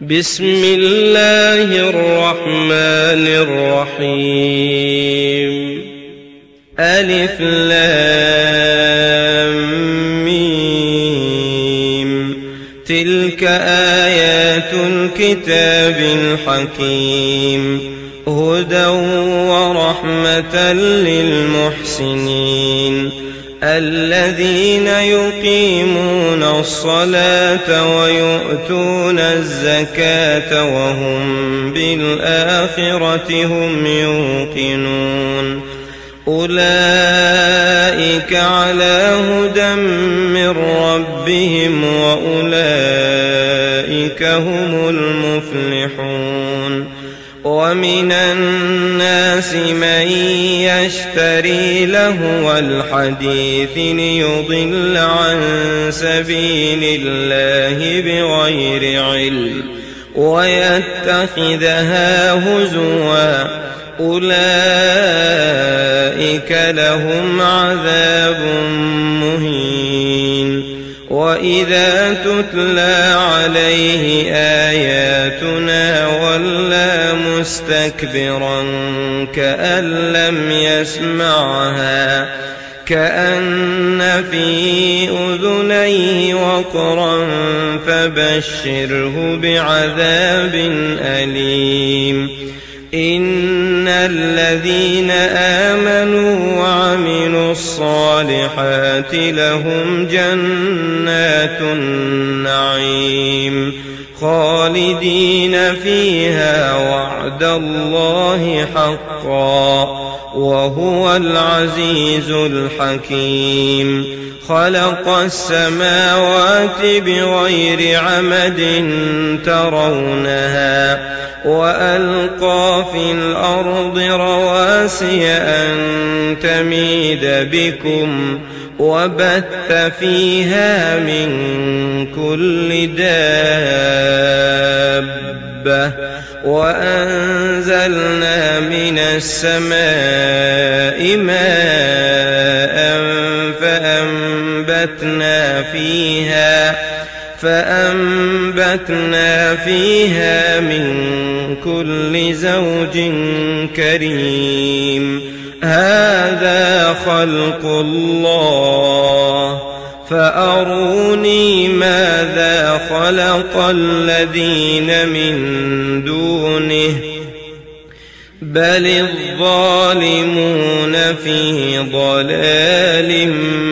بسم الله الرحمن الرحيم. ألف لام ميم. تلك آيات الكتاب الحكيم، هدى ورحمة للمحسنين الذين يقيمون الصلاة ويؤتون الزكاة وهم بالآخرة هم يوقنون. أولئك على هدى من ربهم وأولئك هم المفلحون. ومن الناس من يشتري لهو الحديث ليضل عن سبيل الله بغير علم ويتخذها هزوا، أولئك لهم عذاب مهين. وإذا تتلى عليه آياتنا ولى مستكبرا كأن لم يسمعها، كأن في أذنيه وقرا، فبشره بعذاب أليم. إن الذين آمنوا وعملوا الصالحات لهم جنات النعيم خالدين فيها، وعد الله حقا، وهو العزيز الحكيم. خلق السماوات بغير عمد ترونها، وألقى في الأرض رواسي أن تميد بكم، وبث فيها من كل دابة، وأنزلنا من السماء ماء فأنبتنا فيها من كل زوج كريم. هذا خلق الله، فأروني ماذا خلق الذين من دونه، بل الظالمون في ضلال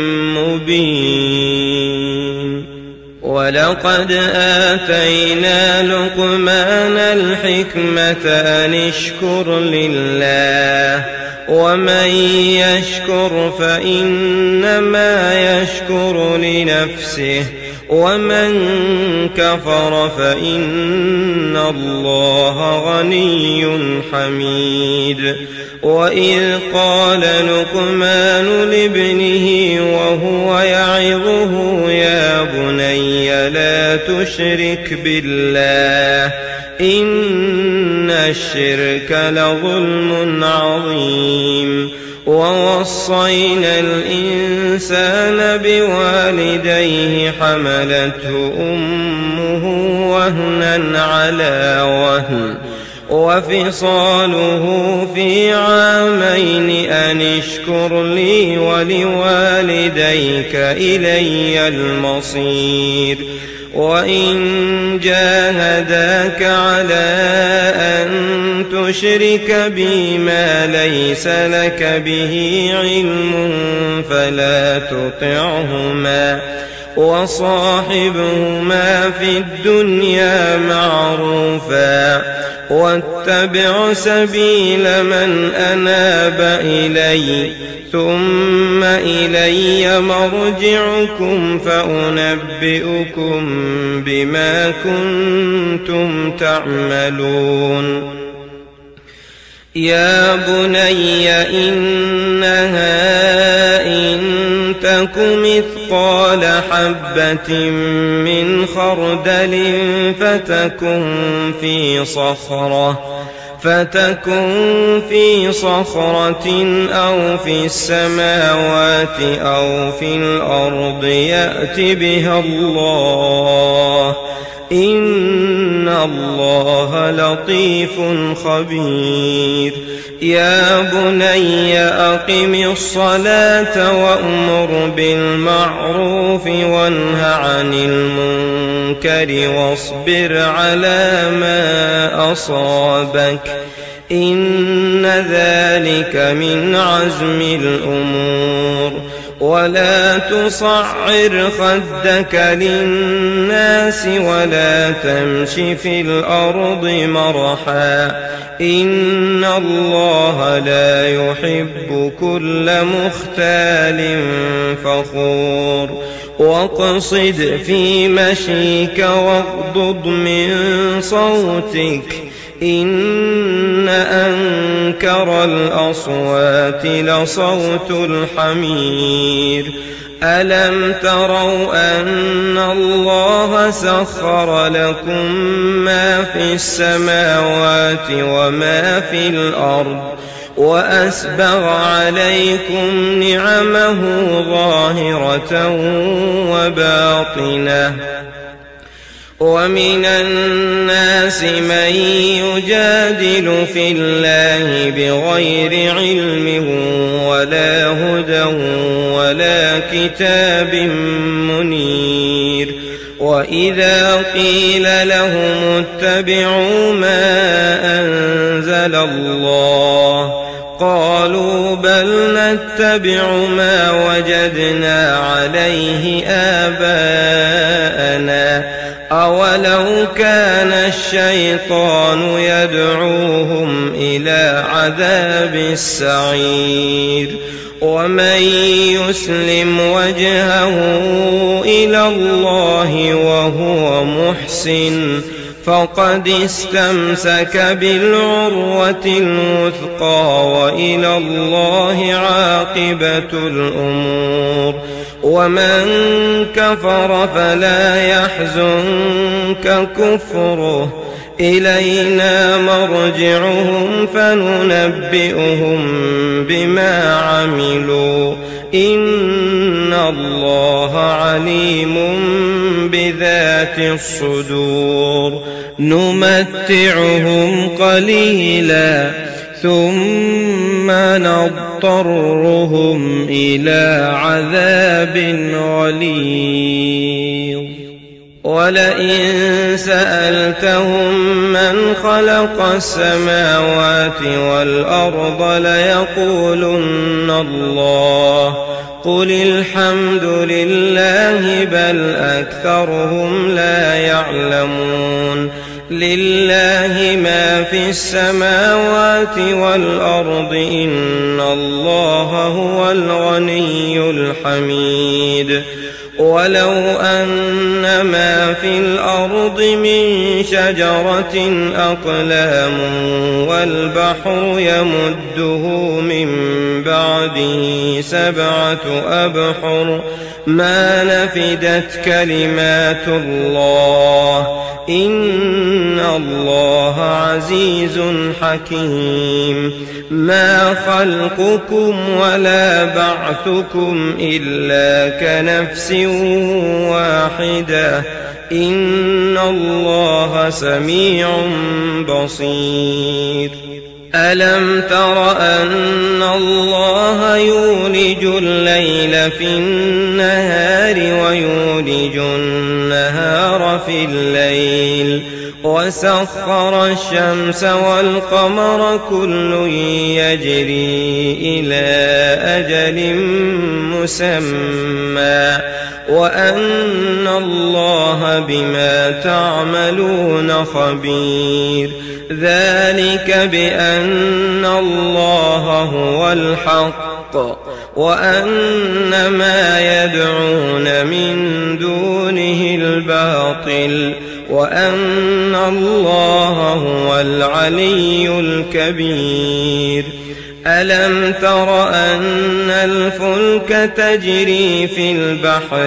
مبين. ولقد آتينا لقمان الحكمة أن اشكر لله، ومن يشكر فإنما يشكر لنفسه، ومن كفر فإن الله غني حميد. وإذ قال لقمان لابنه وهو يعظه يا بني لا تشرك بالله إن الشرك لظلم عظيم. ووصينا الإنسان بوالديه حملته أمه وهنا على وهن وفصاله في عامين أن اشكر لي ولوالديك إلي المصير. وإن جاهداك على أن تشرك بي ما ليس لك به علم فلا تطعهما، وصاحبهما في الدنيا معروفا، واتبع سبيل من أناب إلي، ثم إلي مرجعكم فأنبئكم بما كنتم تعملون. يا بني إنها إن تك مثقال حبة من خردل فتكن في صخرة فتكن في صخرة أو في السماوات أو في الأرض يأت بها الله إن الله لطيف خبير يا بني أقم الصلاة وأمر بالمعروف وانه عن المنكر واصبر على ما أصابك إن ذلك من عزم الأمور ولا تصعر خدك للناس ولا تمش في الأرض مرحا إن الله لا يحب كل مختال فخور واقصد في مشيك واغضض من صوتك إن أنكر الأصوات لصوت الحمير ألم تروا أن الله سخر لكم ما في السماوات وما في الأرض وأسبغ عليكم نعمه ظاهرة وباطنة ومن الناس من يجادل في الله بغير علم ولا هدى ولا كتاب منير وإذا قيل لهم اتبعوا ما أنزل الله قالوا بل نتبع ما وجدنا عليه آباءنا أولو كان الشيطان يدعوهم إلى عذاب السعير ومن يسلم وجهه إلى الله وهو محسن فقد استمسك بالعروة الوثقى وإلى الله عاقبة الأمور ومن كفر فلا يحزنك كفره إلينا مرجعهم فننبئهم بما عملوا إن الله عليم بذات الصدور نمتعهم قليلا ثم نضطرهم إلى عذاب غليظ ولئن سألتهم من خلق السماوات والأرض ليقولن الله قل الحمد لله بل أكثرهم لا يعلمون لله ما في السماوات والأرض إن الله هو الغني الحميد ولو أن ما في الأرض من شجرة أقلام والبحر يمده من بعده 7 أبحر ما نفدت كلمات الله إن الله عزيز حكيم ما خلقكم ولا بعثكم إلا كنفس واحدة إن الله سميع بصير ألم تر أن الله يولج الليل في النهار ويولج النهار في الليل وسخر الشمس والقمر كل يجري إلى أجل مسمى وأن الله بما تعملون خبير ذلك بأن الله هو الحق وأن ما يدعون من دونه الباطل وأن الله هو العلي الكبير ألم تر أن الفلك تجري في البحر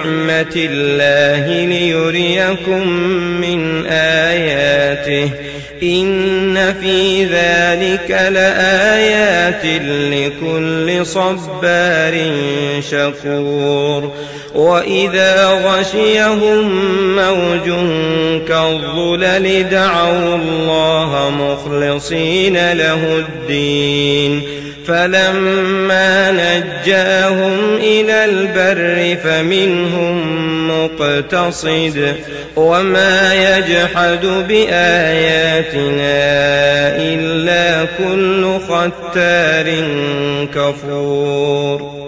بنعمة الله ليريكم من آياته إن في ذلك لآيات لكل صبار شكور وإذا غشيهم موج كالظلل دعوا الله مخلصين له الدين فلما نجاهم إلى البر فمنهم مقتصد وما يجحد بآياتنا إلا كل ختار كفور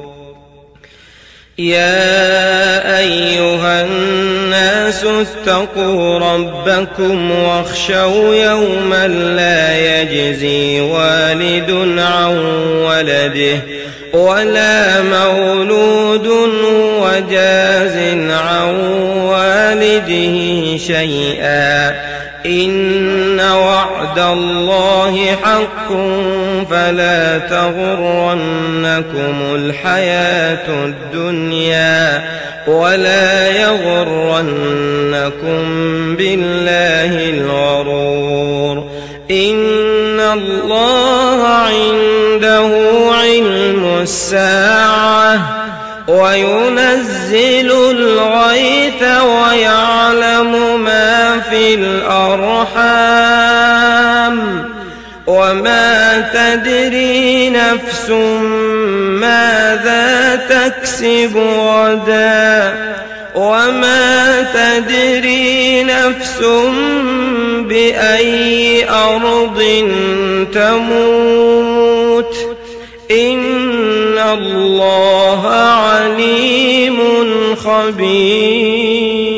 يا أيها الناس اتقوا ربكم واخشوا يوما لا يجزي والد عن ولده ولا مولود وجاز عن والده شيئا إن وعد الله حق فلا تغرنكم الحياة الدنيا ولا يغرنكم بالله الغرور إن الله عنده علم الساعة وينزل الغيث ويعلم ما في الأرحام وما تدري نفس ماذا تكسب غدا وما تدري نفس بأي أرض تموت إن الله عليم خبير